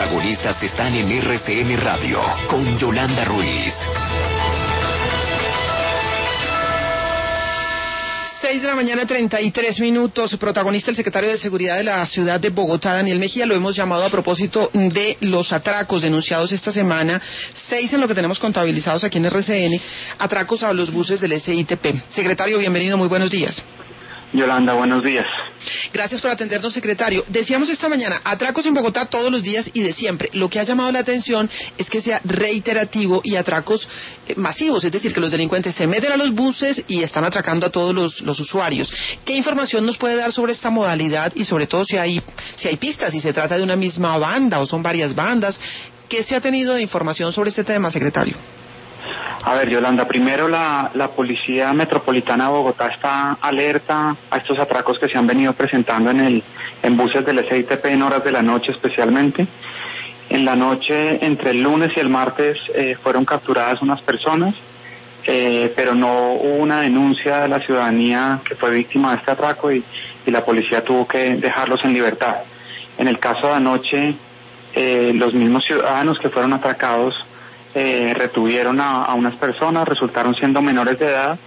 protagonistas están en RCN Radio con Yolanda Ruiz. 6:33 a.m. Protagonista el secretario de Seguridad de la ciudad de Bogotá, Daniel Mejía. Lo hemos llamado a propósito de los atracos denunciados esta semana. 6 en lo que tenemos contabilizados aquí en RCN. Atracos a los buses del SITP. Secretario, bienvenido, muy buenos días. Yolanda, buenos días. Gracias por atendernos, secretario. Decíamos esta mañana, atracos en Bogotá todos los días y de siempre. Lo que ha llamado la atención es que sea reiterativo y atracos masivos, es decir, que los delincuentes se meten a los buses y están atracando a todos los usuarios. ¿Qué información nos puede dar sobre esta modalidad y sobre todo si hay pistas, si se trata de una misma banda o son varias bandas? ¿Qué se ha tenido de información sobre este tema, secretario? A ver, Yolanda, primero la Policía Metropolitana de Bogotá está alerta a estos atracos que se han venido presentando en buses del SITP en horas de la noche especialmente. En la noche, entre el lunes y el martes, fueron capturadas unas personas, pero no hubo una denuncia de la ciudadanía que fue víctima de este atraco y la policía tuvo que dejarlos en libertad. En el caso de anoche, los mismos ciudadanos que fueron atracados retuvieron a unas personas, resultaron siendo menores de edad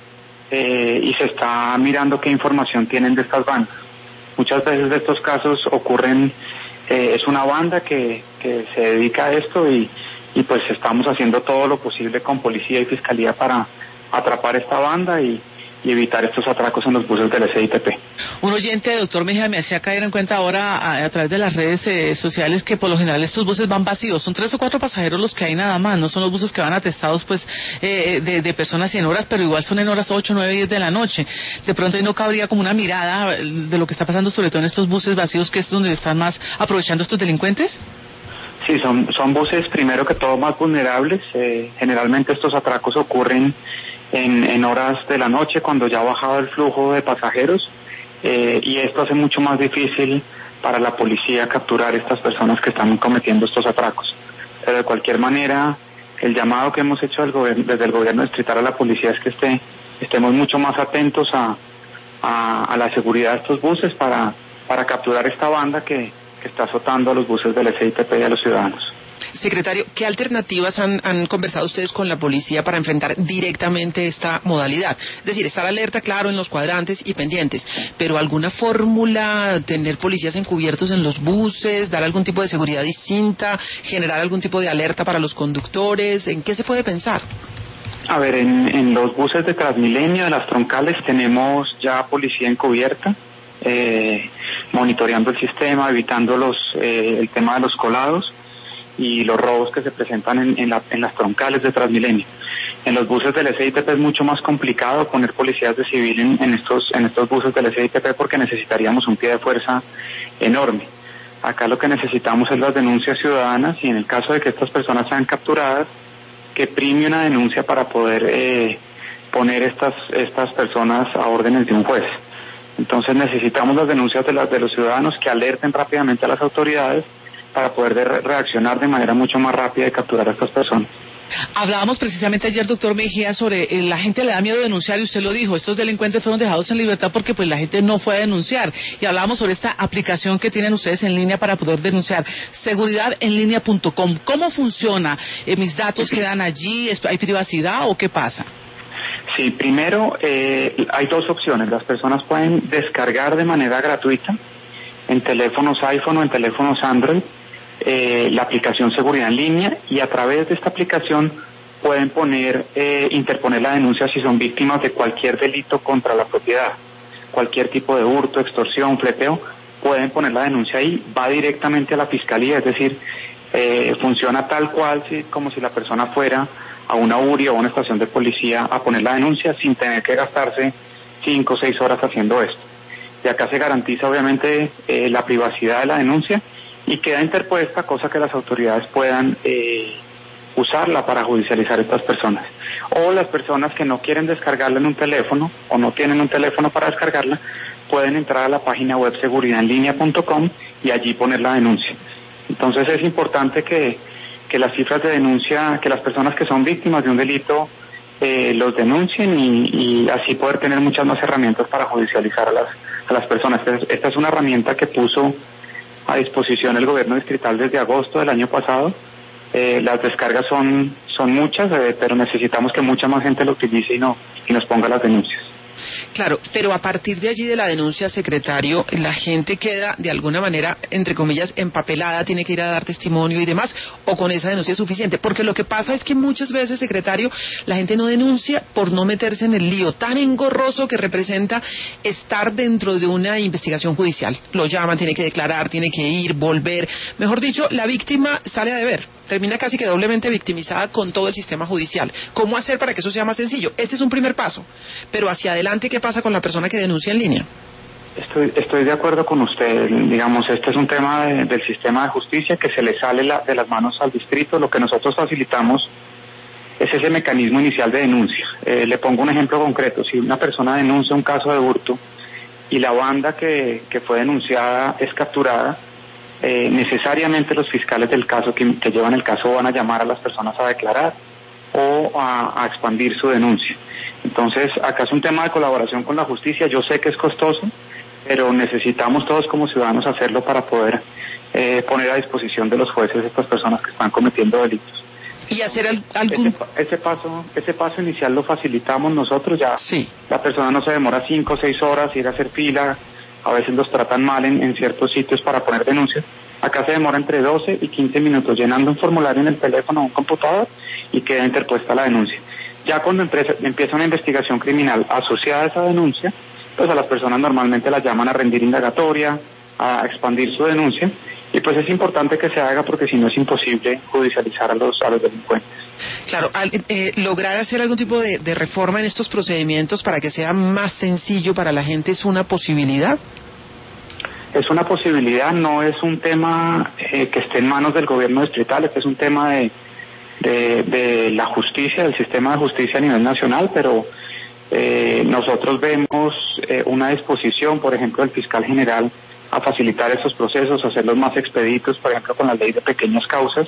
y se está mirando qué información tienen de estas bandas. Muchas veces de estos casos ocurren, es una banda que se dedica a esto y pues estamos haciendo todo lo posible con policía y fiscalía para atrapar esta banda y evitar estos atracos en los buses del SITP. Un oyente, doctor Mejía, me hacía caer en cuenta ahora a través de las redes sociales que por lo general estos buses van vacíos, son 3 o 4 pasajeros los que hay nada más, no son los buses que van atestados pues de personas y en horas, pero igual son en horas 8, 9, 10 de la noche. De pronto ahí no cabría como una mirada de lo que está pasando sobre todo en estos buses vacíos, que es donde están más aprovechando estos delincuentes. Sí, son buses primero que todo más vulnerables. Generalmente estos atracos ocurren en horas de la noche cuando ya ha bajado el flujo de pasajeros y esto hace mucho más difícil para la policía capturar estas personas que están cometiendo estos atracos. Pero de cualquier manera, el llamado que hemos hecho desde el gobierno distrital a la policía es que estemos mucho más atentos a la seguridad de estos buses para capturar esta banda que está azotando a los buses del SITP y a los ciudadanos. Secretario, ¿qué alternativas han conversado ustedes con la policía para enfrentar directamente esta modalidad? Es decir, estar alerta, claro, en los cuadrantes y pendientes, pero ¿alguna fórmula, tener policías encubiertos en los buses, dar algún tipo de seguridad distinta, generar algún tipo de alerta para los conductores? ¿En qué se puede pensar? A ver, en los buses de Transmilenio, de las troncales, tenemos ya policía encubierta, monitoreando el sistema, evitando el tema de los colados y los robos que se presentan en las troncales de Transmilenio. En los buses del SITP es mucho más complicado poner policías de civil en estos buses del SITP porque necesitaríamos un pie de fuerza enorme. Acá lo que necesitamos es las denuncias ciudadanas y en el caso de que estas personas sean capturadas, que prime una denuncia para poder poner estas personas a órdenes de un juez. Entonces necesitamos las denuncias de los ciudadanos que alerten rápidamente a las autoridades para poder reaccionar de manera mucho más rápida y capturar a estas personas. Hablábamos precisamente ayer, doctor Mejía, sobre la gente le da miedo denunciar y usted lo dijo, estos delincuentes fueron dejados en libertad porque pues la gente no fue a denunciar y hablábamos sobre esta aplicación que tienen ustedes en línea para poder denunciar, seguridad-en-línea.com. ¿Cómo funciona? ¿Mis datos quedan allí? ¿Hay privacidad o qué pasa? Sí, primero hay 2 opciones, las personas pueden descargar de manera gratuita en teléfonos iPhone o en teléfonos Android la aplicación Seguridad en Línea y a través de esta aplicación pueden interponer la denuncia si son víctimas de cualquier delito contra la propiedad, cualquier tipo de hurto, extorsión, fleteo, pueden poner la denuncia ahí, va directamente a la fiscalía, es decir, funciona tal cual como si la persona fuera a una URI o a una estación de policía a poner la denuncia sin tener que gastarse 5 o 6 horas haciendo esto. Y acá se garantiza obviamente la privacidad de la denuncia y queda interpuesta, cosa que las autoridades puedan usarla para judicializar a estas personas. O las personas que no quieren descargarla en un teléfono o no tienen un teléfono para descargarla, pueden entrar a la página web seguridad-en-línea.com y allí poner la denuncia. Entonces es importante que las cifras de denuncia, que las personas que son víctimas de un delito los denuncien y así poder tener muchas más herramientas para judicializar a las personas. Esta es una herramienta que puso a disposición el gobierno distrital desde agosto del año pasado. Las descargas son muchas, pero necesitamos que mucha más gente lo utilice y nos ponga las denuncias. Claro, pero a partir de allí de la denuncia, secretario, la gente queda de alguna manera, entre comillas, empapelada, tiene que ir a dar testimonio y demás, o con esa denuncia es suficiente, porque lo que pasa es que muchas veces, secretario, la gente no denuncia por no meterse en el lío tan engorroso que representa estar dentro de una investigación judicial. Lo llaman, tiene que declarar, tiene que ir, volver, mejor dicho, la víctima sale a deber, termina casi que doblemente victimizada con todo el sistema judicial. ¿Cómo hacer para que eso sea más sencillo? Este es un primer paso, pero hacia adelante, ¿qué pasa con la persona que denuncia en línea? Estoy de acuerdo con usted. Digamos, este es un tema del sistema de justicia que se le sale de las manos al distrito. Lo que nosotros facilitamos es ese mecanismo inicial de denuncia. Le pongo un ejemplo concreto. Si una persona denuncia un caso de hurto y la banda que fue denunciada es capturada, necesariamente los fiscales del caso que llevan el caso van a llamar a las personas a declarar o a expandir su denuncia. Entonces, acá es un tema de colaboración con la justicia. Yo sé que es costoso, pero necesitamos todos como ciudadanos hacerlo para poder poner a disposición de los jueces estas personas que están cometiendo delitos. Y hacer algún... Ese paso inicial lo facilitamos nosotros ya. Sí. La persona no se demora 5 o 6 horas ir a hacer fila. A veces los tratan mal en ciertos sitios para poner denuncias. Acá se demora entre 12 y 15 minutos llenando un formulario en el teléfono o un computador y queda interpuesta la denuncia. Ya cuando empieza una investigación criminal asociada a esa denuncia, pues a las personas normalmente las llaman a rendir indagatoria, a expandir su denuncia, y pues es importante que se haga porque si no es imposible judicializar a los delincuentes. Claro, lograr hacer algún tipo de reforma en estos procedimientos para que sea más sencillo para la gente es una posibilidad. Es una posibilidad, no es un tema que esté en manos del gobierno distrital, este es un tema de la justicia, del sistema de justicia a nivel nacional, pero nosotros vemos una disposición, por ejemplo, del fiscal general a facilitar estos procesos, hacerlos más expeditos, por ejemplo, con la ley de pequeñas causas.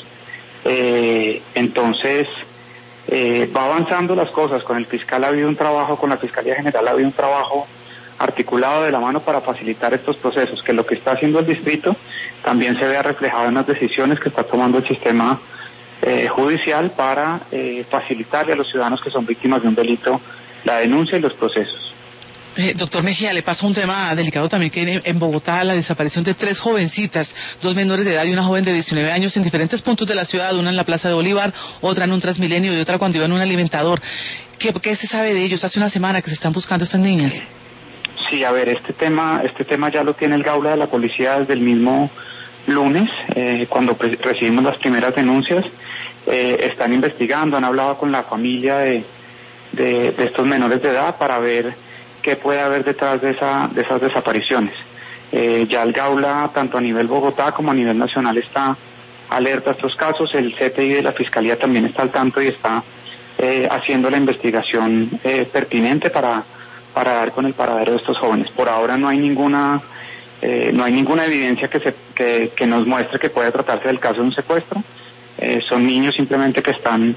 Entonces, va avanzando las cosas. Con el fiscal ha habido un trabajo, con la Fiscalía General ha habido un trabajo articulado de la mano para facilitar estos procesos, que lo que está haciendo el distrito también se vea reflejado en las decisiones que está tomando el sistema judicial para facilitarle a los ciudadanos que son víctimas de un delito la denuncia y los procesos. Doctor Mejía, le pasa un tema delicado también que en Bogotá, la desaparición de 3 jovencitas, 2 menores de edad y una joven de 19 años en diferentes puntos de la ciudad, una en la Plaza de Bolívar, otra en un Transmilenio y otra cuando iba en un alimentador. ¿Qué se sabe de ellos? Hace una semana que se están buscando estas niñas. Sí, a ver, este tema ya lo tiene el Gaula de la Policía desde el mismo lunes, cuando recibimos las primeras denuncias. Están investigando, han hablado con la familia de estos menores de edad para ver qué puede haber detrás de esas desapariciones. Ya el Gaula, tanto a nivel Bogotá como a nivel nacional, está alerta a estos casos. El CTI de la Fiscalía también está al tanto y está haciendo la investigación pertinente para dar con el paradero de estos jóvenes. Por ahora no hay ninguna evidencia que nos muestre que pueda tratarse del caso de un secuestro. Son niños simplemente que están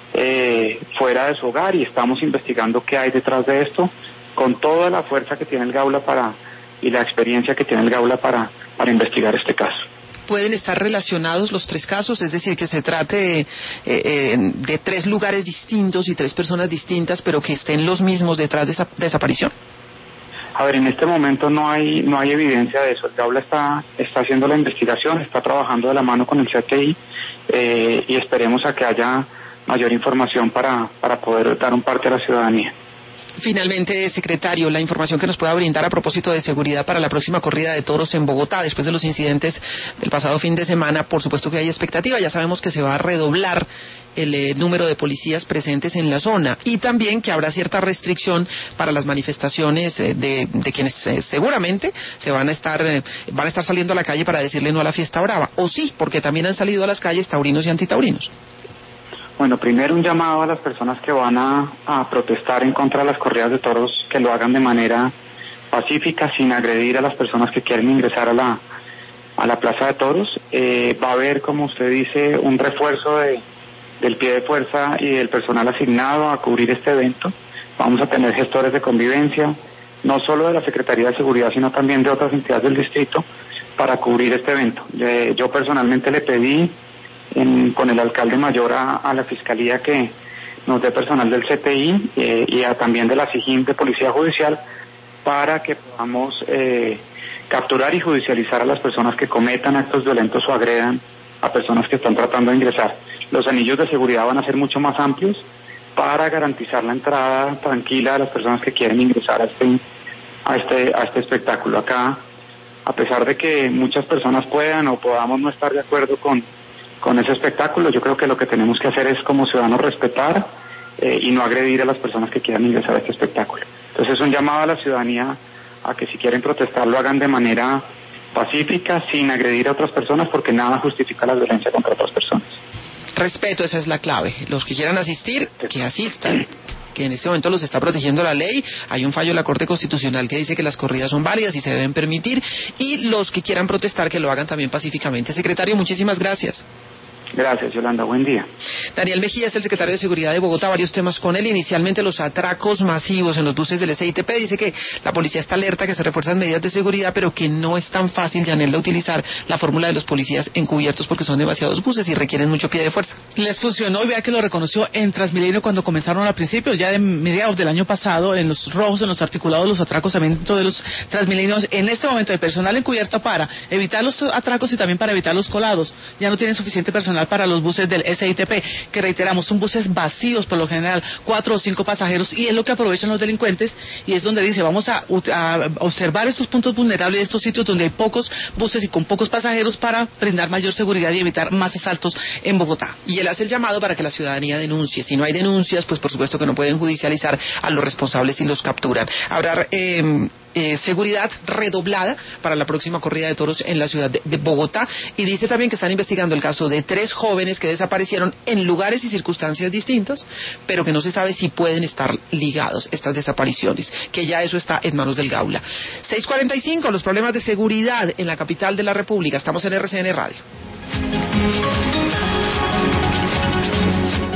fuera de su hogar y estamos investigando qué hay detrás de esto, con toda la fuerza que tiene el Gaula y la experiencia que tiene el Gaula para investigar este caso. ¿Pueden estar relacionados los 3 casos? Es decir, que se trate de 3 lugares distintos y 3 personas distintas, pero que estén los mismos detrás de esa desaparición. A ver, en este momento no hay evidencia de eso. El Gaula está haciendo la investigación, está trabajando de la mano con el CTI y esperemos a que haya mayor información para poder dar un parte a la ciudadanía. Finalmente, secretario, la información que nos pueda brindar a propósito de seguridad para la próxima corrida de toros en Bogotá, después de los incidentes del pasado fin de semana. Por supuesto que hay expectativa, ya sabemos que se va a redoblar el número de policías presentes en la zona y también que habrá cierta restricción para las manifestaciones de quienes seguramente van a estar saliendo a la calle para decirle no a la fiesta brava, o sí, porque también han salido a las calles taurinos y antitaurinos. Bueno, primero un llamado a las personas que van a protestar en contra de las corridas de toros, que lo hagan de manera pacífica, sin agredir a las personas que quieren ingresar a la plaza de toros. Va a haber, como usted dice, un refuerzo del pie de fuerza y del personal asignado a cubrir este evento. Vamos a tener gestores de convivencia, no solo de la Secretaría de Seguridad, sino también de otras entidades del distrito, para cubrir este evento. Yo personalmente le pedí con el alcalde mayor a la Fiscalía que nos dé personal del CTI y también de la SIJIN de Policía Judicial para que podamos capturar y judicializar a las personas que cometan actos violentos o agredan a personas que están tratando de ingresar. Los anillos de seguridad van a ser mucho más amplios para garantizar la entrada tranquila de las personas que quieren ingresar a este espectáculo. Acá, a pesar de que muchas personas puedan o podamos no estar de acuerdo con ese espectáculo, yo creo que lo que tenemos que hacer es como ciudadanos respetar y no agredir a las personas que quieran ingresar a este espectáculo. Entonces es un llamado a la ciudadanía a que si quieren protestar lo hagan de manera pacífica, sin agredir a otras personas, porque nada justifica la violencia contra otras personas. Respeto, esa es la clave. Los que quieran asistir, que asistan, que en este momento los está protegiendo la ley. Hay un fallo de la Corte Constitucional que dice que las corridas son válidas y se deben permitir, y los que quieran protestar que lo hagan también pacíficamente. Secretario, muchísimas gracias. Gracias, Yolanda. Buen día. Daniel Mejía es el secretario de Seguridad de Bogotá. Varios temas con él. Inicialmente, los atracos masivos en los buses del SITP. Dice que la policía está alerta, que se refuerzan medidas de seguridad, pero que no es tan fácil, Yanelda, utilizar la fórmula de los policías encubiertos porque son demasiados buses y requieren mucho pie de fuerza. Les funcionó, y vea que lo reconoció en Transmilenio cuando comenzaron al principio, ya de mediados del año pasado, en los rojos, en los articulados, los atracos también dentro de los Transmilenios. En este momento hay personal encubierto para evitar los atracos y también para evitar los colados. Ya no tienen suficiente personal para los buses del SITP, que reiteramos, son buses vacíos por lo general, 4 o 5 pasajeros, y es lo que aprovechan los delincuentes, y es donde dice, vamos a observar estos puntos vulnerables, estos sitios donde hay pocos buses y con pocos pasajeros para brindar mayor seguridad y evitar más asaltos en Bogotá. Y él hace el llamado para que la ciudadanía denuncie. Si no hay denuncias, pues por supuesto que no pueden judicializar a los responsables y los capturan. Habrá seguridad redoblada para la próxima corrida de toros en la ciudad de Bogotá, y dice también que están investigando el caso de 3 jóvenes que desaparecieron en lugares y circunstancias distintos, pero que no se sabe si pueden estar ligados estas desapariciones, que ya eso está en manos del Gaula. 6:45, los problemas de seguridad en la capital de la República. Estamos en RCN Radio.